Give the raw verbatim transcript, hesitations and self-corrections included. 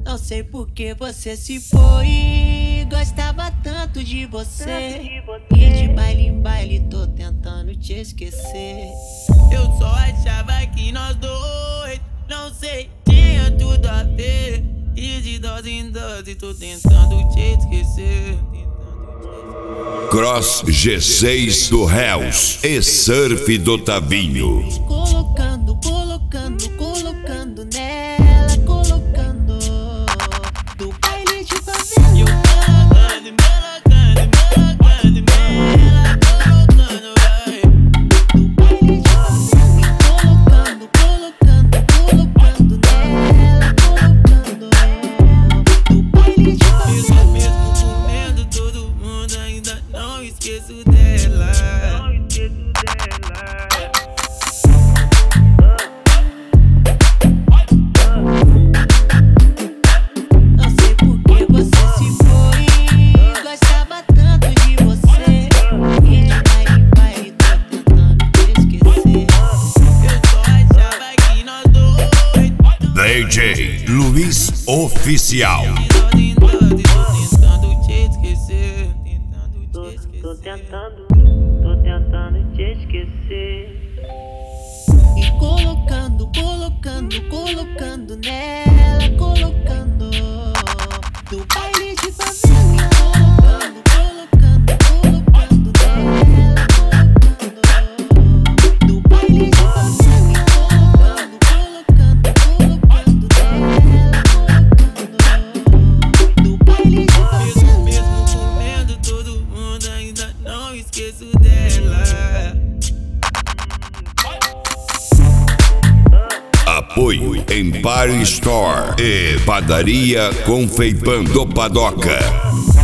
Não sei por que você se foi. Gostava tanto de você. E de baile em baile tô tentando te esquecer. Eu só achava que nós dois, não sei, tinha tudo a ver. E de dose em dose tô tentando te esquecer. Cross G seis do Hells e Surf do Tavinho. Colocando, colocando, colocando nela, colocando do baile de favela. E eu colocando, colocando, colocando nela, colocando, vai. Do baile de favela. Colocando, colocando, colocando nela, colocando do baile de favela. Mesmo comendo todo mundo, ainda não esqueço dela. Não esqueço dela. Não sei por que você se foi. Gostava tanto de você. E de baile em baile tô tentando te esquecer. Eu só achava que nós dois, D J Luiz Oficial. de dose em dose, tô tentando te esquecer. Tentando Tô, te esquecer. tô tentando, tô tentando te esquecer. E colocando, colocando, colocando nela, colocando do baile de favela. Colocando, colocando, colocando nela, colocando do baile de favela. Colocando, colocando, colocando nela, colocando do baile de Mesmo, favela. mesmo comendo todo mundo, ainda não esqueço dela. Apoio Empire Store e Padaria Confeipando Padoca.